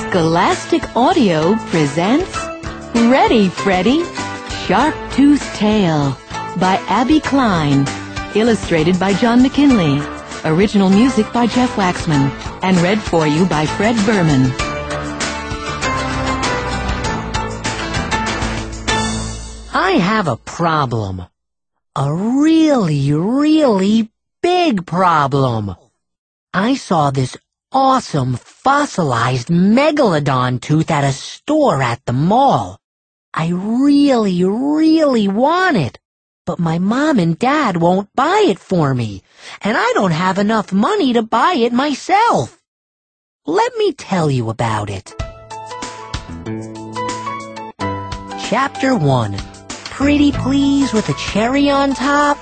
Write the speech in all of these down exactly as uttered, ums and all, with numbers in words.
Scholastic Audio presents Ready, Freddy? Shark-Tooth Tale by Abby Klein. Illustrated by John McKinley. Original music by Jeff Waxman. And read for you by Fred Berman. I have a problem. A really, really big problem. I saw this awesome fossilized megalodon tooth at a store at the mall. I really, really want it, but my mom and dad won't buy it for me, and I don't have enough money to buy it myself. Let me tell you about it. Chapter one. Pretty please with a cherry on top?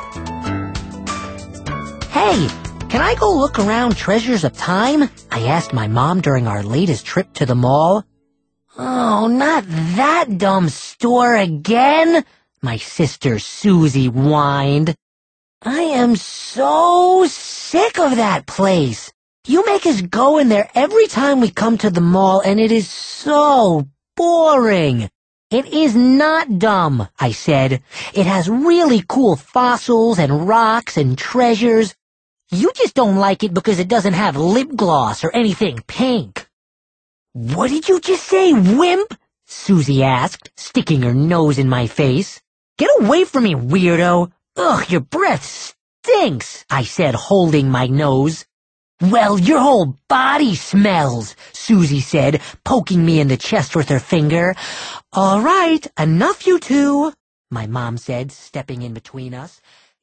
Hey, can I go look around Treasures of Time? I asked my mom during our latest trip to the mall. Oh, not that dumb store again, my sister Susie whined. I am so sick of that place. You make us go in there every time we come to the mall, and it is so boring. It is not dumb, I said. It has really cool fossils and rocks and treasures. You just don't like it because it doesn't have lip gloss or anything pink. What did you just say, wimp? Susie asked, sticking her nose in my face. Get away from me, weirdo. Ugh, your breath stinks, I said, holding my nose. Well, your whole body smells, Susie said, poking me in the chest with her finger. All right, enough you two, my mom said, stepping in between us.